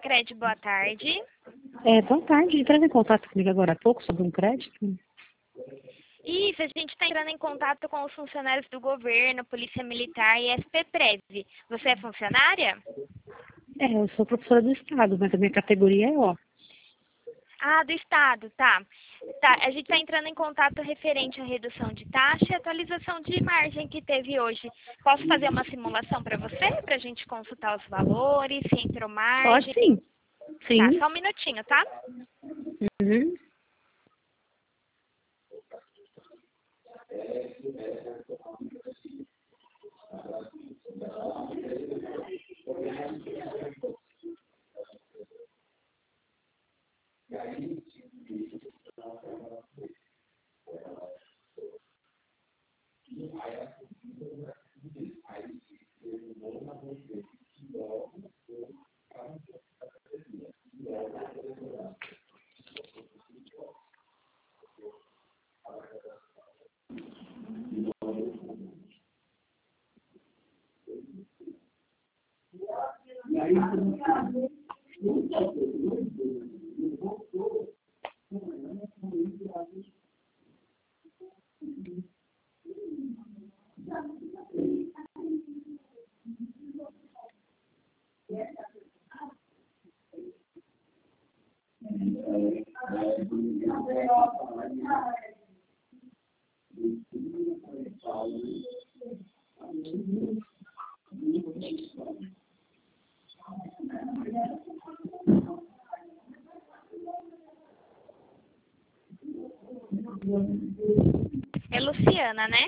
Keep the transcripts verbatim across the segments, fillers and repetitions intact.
Sicredi, boa tarde. É, boa tarde. Entrando em contato comigo agora há pouco sobre um crédito. Isso, a gente está entrando em contato com os funcionários do governo, Polícia Militar e S P Prev. Você é funcionária? É, eu sou professora do Estado, mas a minha categoria é O. Ah, do Estado, tá. Tá, a gente está entrando em contato referente à redução de taxa e atualização de margem que teve hoje. Posso fazer uma simulação para você, para a gente consultar os valores, se entrou Pode margem? sim. Tá, Sim. só um minutinho, tá? Uhum. É Luciana, né?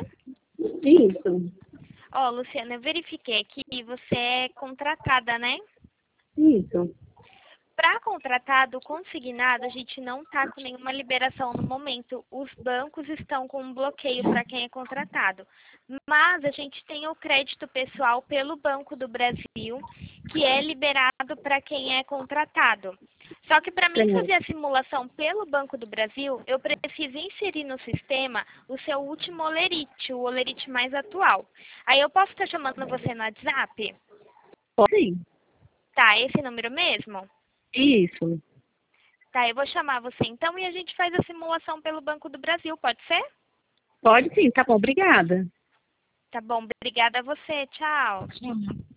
Isso. Ó, Luciana, eu verifiquei que você é contratada, né? Isso. Para contratado consignado, a gente não está com nenhuma liberação no momento. Os bancos estão com um bloqueio para quem é contratado. Mas a gente tem o crédito pessoal pelo Banco do Brasil, que é liberado para quem é contratado. Só que para mim Certo. fazer a simulação pelo Banco do Brasil, eu preciso inserir no sistema o seu último olerite, o olerite mais atual. Aí eu posso estar chamando você no WhatsApp? Pode sim. Tá, esse número mesmo? Isso. Tá, eu vou chamar você então e a gente faz a simulação pelo Banco do Brasil, pode ser? Pode sim, tá bom, obrigada. Tá bom, obrigada a você, tchau. Tchau.